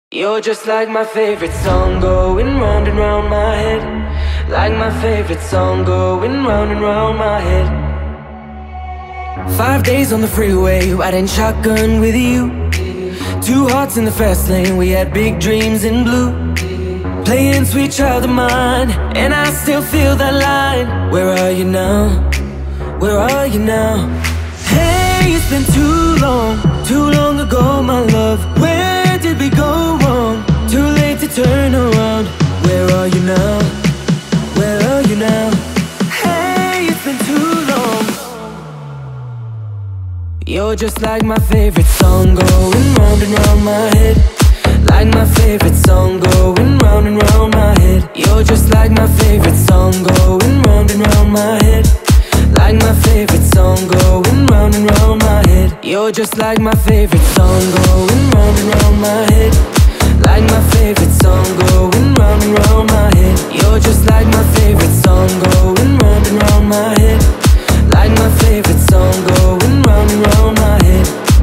You're just like my favorite song going round and round my head. Like my favorite song going round and round my head. 5 days on the freeway, riding shotgun with you. 2 hearts in the fast lane, we had big dreams in blue. Playing Sweet Child of Mine, and I still feel that line. Where are you now? Where are you now? Hey, it's been too long ago, my love. Where did we go wrong? Too late to turn around. Where are you now? Where are you now? Hey, it's been too long. You're just like my favorite song going round and round my head. Like my favorite song going round and round my head. You're just like my favorite song going round and round my head. Like my favorite song going round and round my head. You're just like my favorite song going round and round my head. Like my favorite song going round and round my head. You're just like my favorite song going round and round my head. Like my favorite song going round and round my head.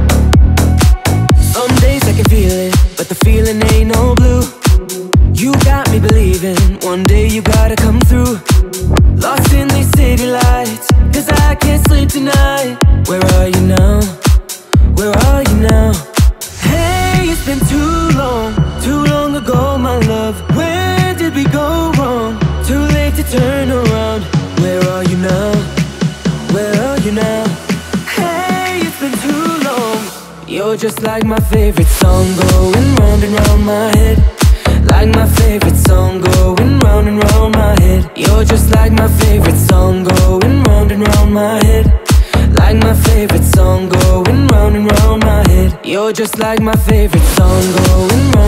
Some days I can feel it, but the feeling ain't no blue. You got me believing one day you gotta come through. Lost in these city lights, cause I can't sleep tonight. Where are you now? Where are you now? Hey, it's been too long ago, my love. Where did we go wrong? Too late to turn around. Where are you now? Where are you now? Hey, it's been too long. You're just like my favorite song going round and round my head. Like my favorite song going round and round my head. You're just like my favorite song going round and round my head. Like my favorite song going round and round my head. You're just like my favorite song going round